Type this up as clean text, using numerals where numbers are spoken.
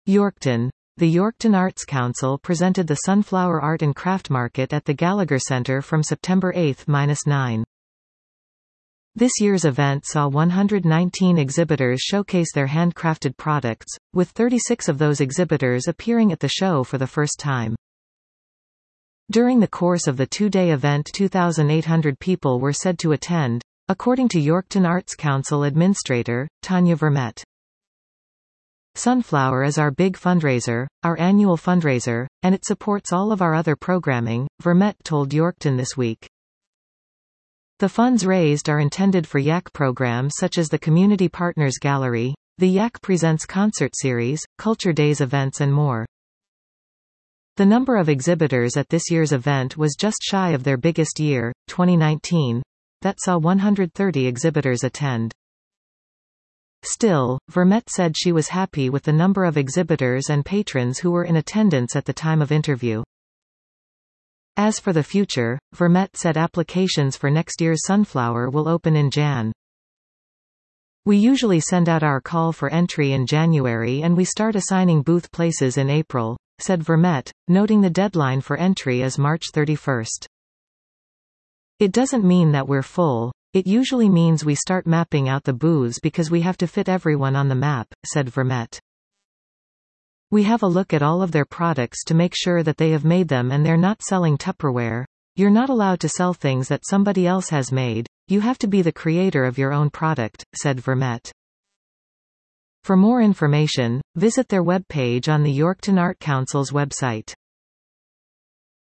Yorkton. The Yorkton Arts Council presented the Sunflower Art and Craft Market at the Gallagher Centre from September 8–9. This year's event saw 119 exhibitors showcase their handcrafted products, with 36 of those exhibitors appearing at the show for the first time. During the course of the two-day event 2,800 people were said to attend, according to Yorkton Arts Council Administrator, Tanya Vermette. Sunflower is our big fundraiser, our annual fundraiser, and it supports all of our other programming, Vermette told Yorkton this week. The funds raised are intended for YAC programs such as the Community Partners Gallery, the YAC Presents concert series, Culture Days events and more. The number of exhibitors at this year's event was just shy of their biggest year, 2019, that saw 130 exhibitors attend. Still, Vermette said she was happy with the number of exhibitors and patrons who were in attendance at the time of interview. As for the future, Vermette said applications for next year's Sunflower will open in Jan. We usually send out our call for entry in January and we start assigning booth places in April, said Vermette, noting the deadline for entry is March 31st. It doesn't mean that we're full. It usually means we start mapping out the booths because we have to fit everyone on the map, said Vermette. We have a look at all of their products to make sure that they have made them and they're not selling Tupperware. You're not allowed to sell things that somebody else has made. You have to be the creator of your own product, said Vermette. For more information, visit their webpage on the Yorkton Art Council's website.